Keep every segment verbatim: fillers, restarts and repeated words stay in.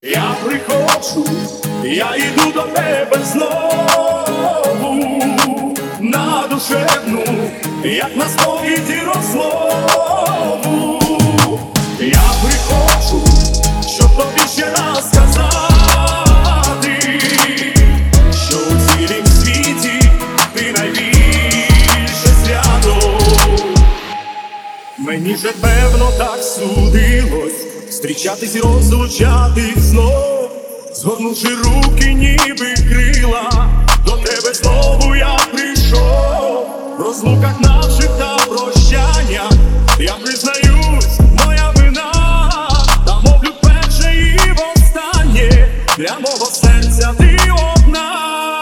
Я приходжу, я йду до тебе знову, на душевну, як на сповіді розмову. Я приходжу, щоб тобі ще раз сказати, що у цілім світі ти найбільше свято. Мені же певно так судилось зустрічатись і розлучатись знов, згорнувши руки, ніби крила, до тебе знову я прийшов. В розлуках наших та прощаннях я признаюсь, моя вина, та мовлю перше і востаннє, для мого серця ти одна.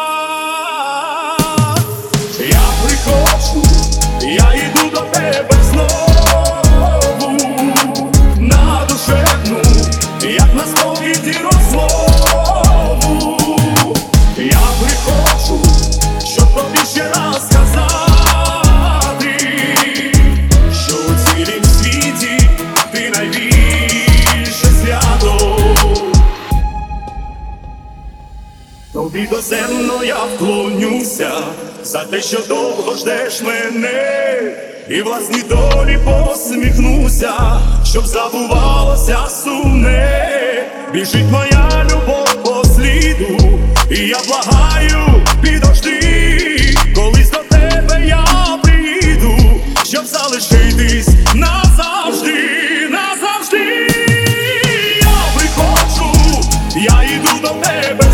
Я приходжу, я йду до тебе знову, як на сповіді розмову. Я приходжу, щоб тобі ще раз сказати, що у цілім світі ти найбільше свято. Тобі доземно я вклонюся за те, що довго ждеш мене, і власній долі посміхнуся, щоб забувалося сумне. Біжить моя любов по сліду, і я благаю, підожди, колись до тебе я приїду, щоб залишитись назавжди, назавжди. Я приходжу, я йду до тебе